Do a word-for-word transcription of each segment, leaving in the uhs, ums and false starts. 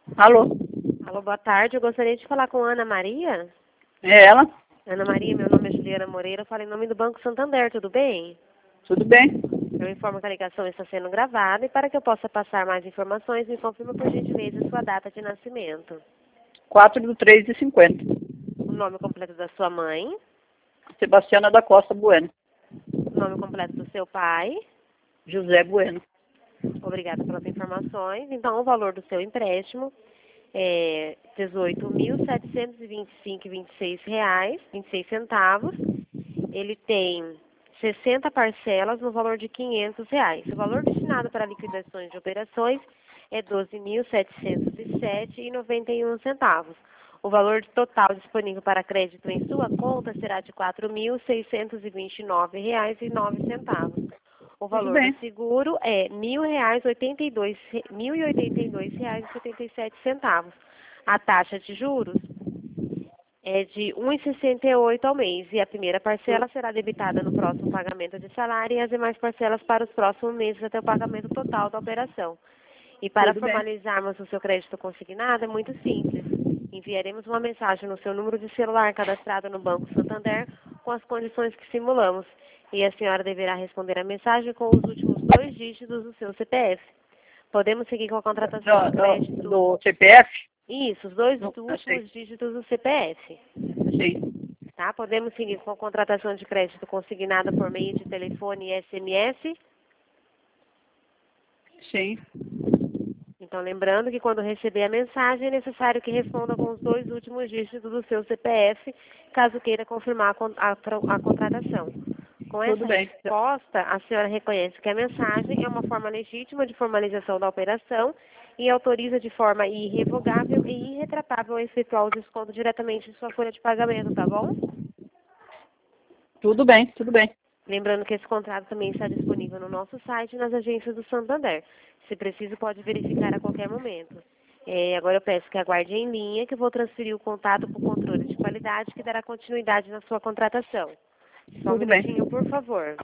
Alô? Alô, boa tarde. Eu gostaria de falar com a Ana Maria. É ela? Ana Maria, meu nome é Juliana Moreira. Eu falo em nome do Banco Santander, tudo bem? Tudo bem? Eu informo que a ligação está sendo gravada e para que eu possa passar mais informações, me confirma por gentileza sua data de nascimento. quatro do três de cinquenta. O nome completo da sua mãe, Sebastiana da Costa Bueno. o nome completo do seu pai. José Bueno. Obrigada pelas informações. Então, o valor do seu empréstimo é dezoito mil setecentos e vinte e cinco vírgula vinte e seis reais, vinte e seis centavos. Ele tem sessenta parcelas no valor de quinhentos reais. O valor destinado para liquidações de operações é doze mil setecentos e sete reais e noventa e um centavos. O valor total disponível para crédito em sua conta será de quatro mil seiscentos e vinte e nove reais e nove centavos. O Tudo valor do bem. seguro é mil reais oitenta e dois, mil e oitenta e dois reais e setenta e sete centavos. A taxa de juros é de um vírgula sessenta e oito ao mês e a primeira parcela será debitada no próximo pagamento de salário e as demais parcelas para os próximos meses até o pagamento total da operação. E para Tudo bem. formalizarmos o seu crédito consignado é muito simples. Enviaremos uma mensagem no seu número de celular cadastrado no Banco Santander com as condições que simulamos. E a senhora deverá responder a mensagem com os últimos dois dígitos do seu C P F. Podemos seguir com a contratação de Do, crédito? do, do C P F? Isso, os dois Não, últimos achei. dígitos do C P F. Sim. Tá? Podemos seguir com a contratação de crédito consignada por meio de telefone e S M S. Sim. Então, lembrando que quando receber a mensagem, é necessário que responda com os dois últimos dígitos do seu C P F, caso queira confirmar a, con- a tro- a contratação. Com Tudo essa bem. resposta, a senhora reconhece que a mensagem é uma forma legítima de formalização da operação e autoriza de forma irrevogável e irretratável a efetuar o desconto diretamente de sua folha de pagamento, tá bom? Tudo bem, tudo bem. Lembrando que esse contrato também está disponível no nosso site e nas agências do Santander. Se preciso, pode verificar a qualquer momento. É, agora eu peço que aguarde em linha, que eu vou transferir o contato para o controle de qualidade, que dará continuidade na sua contratação. Só um Tudo bem. minutinho, por favor.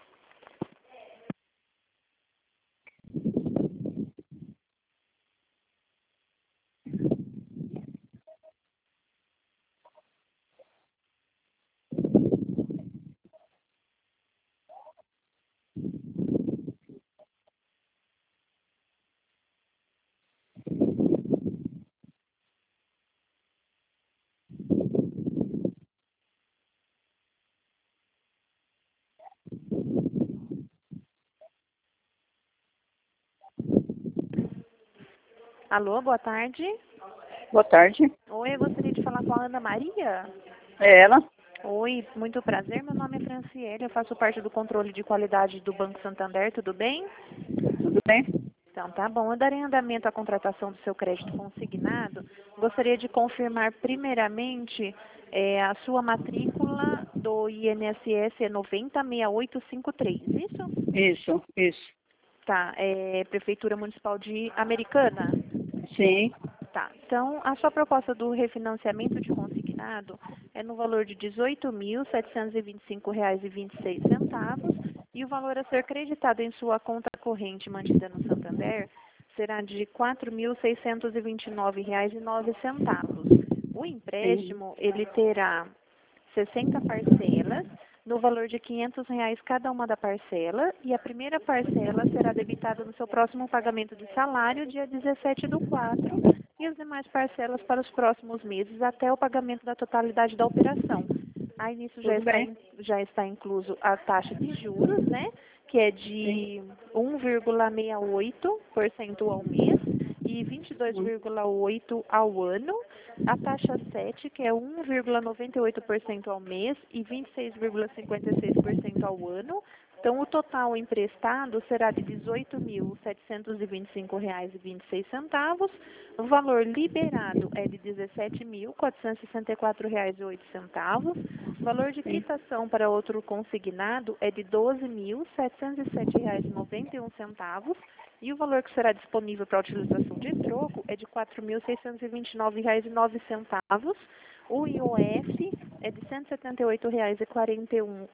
Alô, boa tarde. Boa tarde. Oi, eu gostaria de falar com a Ana Maria. É ela? Oi, muito prazer. Meu nome é Franciele, eu faço parte do controle de qualidade do Banco Santander, tudo bem? Tudo bem? Então, tá bom. Eu darei andamento à contratação do seu crédito consignado. Gostaria de confirmar, primeiramente, é, a sua matrícula do I N S S é nove zero seis oito cinco três, isso? Isso, isso. Tá, é Prefeitura Municipal de Americana? Sim. Tá, então a sua proposta do refinanciamento de consignado é no valor de dezoito mil setecentos e vinte e cinco reais e vinte e seis centavos e o valor a ser creditado em sua conta corrente mantida no Santander será de quatro mil seiscentos e vinte e nove reais e nove centavos. O Sim. empréstimo, ele terá sessenta parcelas no valor de quinhentos reais cada uma da parcela e a primeira parcela será debitada no seu próximo pagamento de salário, dia dezessete do quatro, e as demais parcelas para os próximos meses até o pagamento da totalidade da operação. Aí nisso já Tudo está, bem. in- já está incluso a taxa de juros, né, que é Sim. de um vírgula sessenta e oito por cento ao mês e vinte e dois Hum. vírgula oito por cento ao ano. A taxa sete, que é um vírgula noventa e oito por cento ao mês e vinte e seis vírgula cinquenta e seis por cento ao ano. Então, o total emprestado será de dezoito mil setecentos e vinte e cinco reais e vinte e seis centavos. O valor liberado é de dezessete mil quatrocentos e sessenta e quatro reais e oito centavos. O valor de Sim. quitação para outro consignado é de doze mil setecentos e sete reais e noventa e um centavos. E o valor que será disponível para a utilização de troco é de quatro mil seiscentos e vinte e nove reais e nove centavos. O I O F é de cento e setenta e oito reais e quarenta e um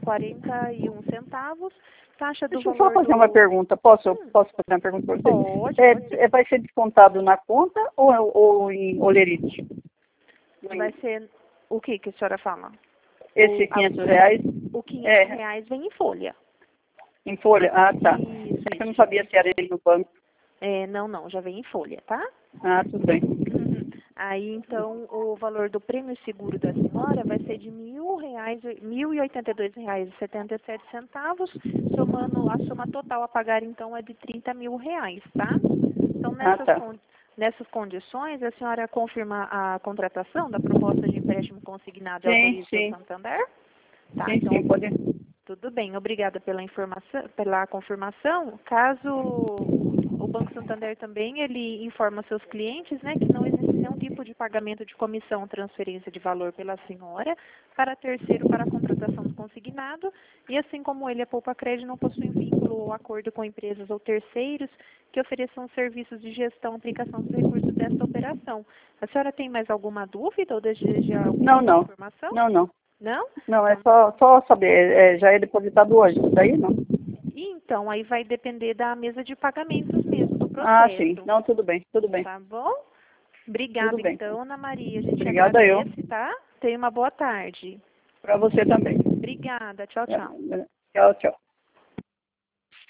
quarenta e um centavos. Taxa do Deixa eu valor só fazer do... uma pergunta. Posso, Hum, posso fazer uma pergunta para você? pode, É, pode. é, vai ser descontado na conta ou, ou em olerite? Vai ser o que que a senhora fala? Esse O, quinhentos reais o quinhentos é reais vem em folha. em folha? Ah, tá. Isso, É que eu não isso. sabia se era ele no banco. É, não, não, já vem em folha, tá? Ah, tudo bem. Uhum. Aí, então, o valor do prêmio seguro da senhora vai ser de mil reais, mil e oitenta e dois reais e setenta e sete centavos, somando a soma total a pagar, então, é de trinta mil reais, tá? Então, Ah, nessas, tá. con nessas condições, a senhora confirma a contratação da proposta de empréstimo consignado e Sim, autoriza o sim. Santander? Tá, Sim, então, sim, pode. tudo bem, obrigada pela informação, pela confirmação. Caso o Banco Santander também, ele informa seus clientes, né, que não existe nenhum tipo de pagamento de comissão ou transferência de valor pela senhora para terceiro para a contratação do consignado, e assim como ele, a Poupa Crédito não possui vínculo ou acordo com empresas ou terceiros que ofereçam serviços de gestão e aplicação dos recursos desta operação. A senhora tem mais alguma dúvida ou deseja Não, alguma não. informação? Não, não. Não? Não, é Então, só, só saber. É, já é depositado hoje, isso daí não? E então, aí vai depender da mesa de pagamentos mesmo, do Ah, sim. processo. Não, tudo bem, tudo bem. Tá bom? Tudo Obrigada, bem. então, Ana Maria. A gente Obrigada eu. agradece, tá? Tenha uma boa tarde. Para você também. Obrigada. Tchau, tchau. Tchau, tchau.